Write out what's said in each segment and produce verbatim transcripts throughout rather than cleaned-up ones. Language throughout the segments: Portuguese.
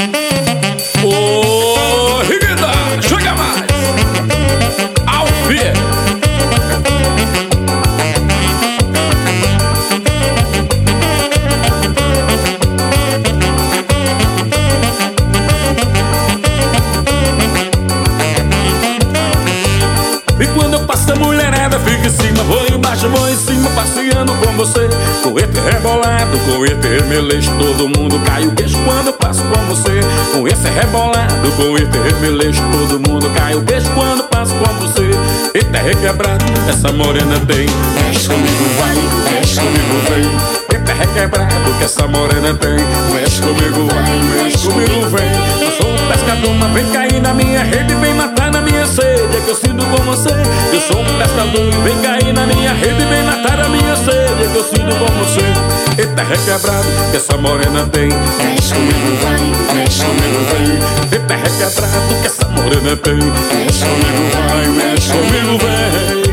Ô, Riguita, chega mais! Ao vivo! E quando eu passo a mulherada fica em cima, vou embaixo, vou em cima, passeando com você. Coete rebolado, coete remeleixo, todo mundo cai o queixo quando eu passo com você. Com esse rebolado, coete remeleixo, todo mundo cai o queixo quando passo com você. Eita requebrado, essa morena tem. Mexe comigo, vai, mexe comigo, vem. Eita requebrado que essa morena tem. Mexe comigo, vai, mexe comigo, vem. Eu sou um pescador, mas vem cair na minha rede, vem matar na minha sede. É que eu sinto com você. Eu sou um pescador e vem cair na minha rede, vem matar a minha sede. É que eu sinto com você. Eita requebrado que essa morena tem. Mexe comigo, vai, mexe comigo, vem. Eita requebrado que essa morena tem. Mexe comigo, vai, mexe comigo, vem.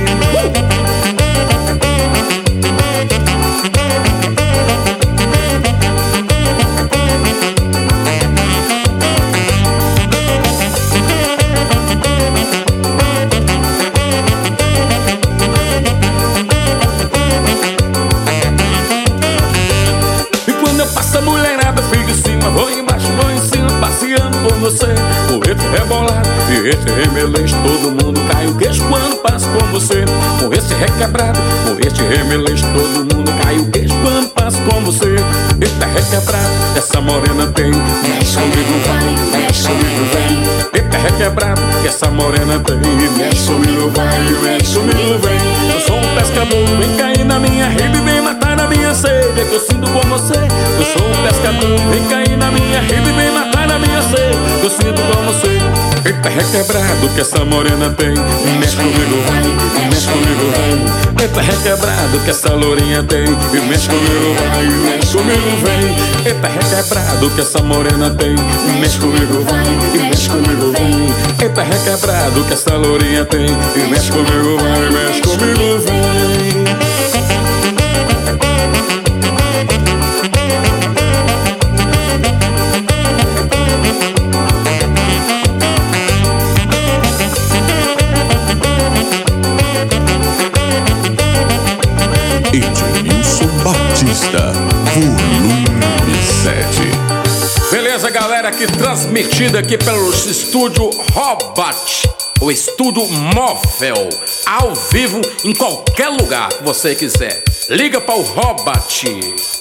Essa mulherada fica em cima, vou embaixo, vou em cima, passeando por você. Com esse rebolado e esse remeleixo, todo mundo cai o queixo quando passo com você. Com esse requebrado, com esse remeleixo, todo mundo cai o queixo quando passo com você. Eita requebrado, essa morena tem. Mexe comigo, vai, mexe comigo, vem. Eita requebrado, que essa morena tem. Mexe comigo, vai, mexe comigo, vem. Eu sou um pescador, vem cair na minha rede, vem matar na minha sede. É que eu sinto com você. Eu sou um pescador, vem cair na minha rede, vem matar na minha sede. Eu sinto com você. Eita requebrado que essa morena tem. Mexe comigo, vai, mexe comigo, vem. Eita requebrado que essa lourinha tem. E mexe comigo, vai, mexe comigo, vem. Eita requebrado que essa morena tem. Mexe comigo, vai, e mexe comigo, vem. Eita requebrado que essa lourinha tem. E mexe comigo, vai, mexe comigo, vem. Edmilson Batista, volume sete. Beleza, galera, aqui transmitida aqui pelo estúdio Robot, o estúdio móvel, ao vivo, em qualquer lugar que você quiser. Liga para o Robot.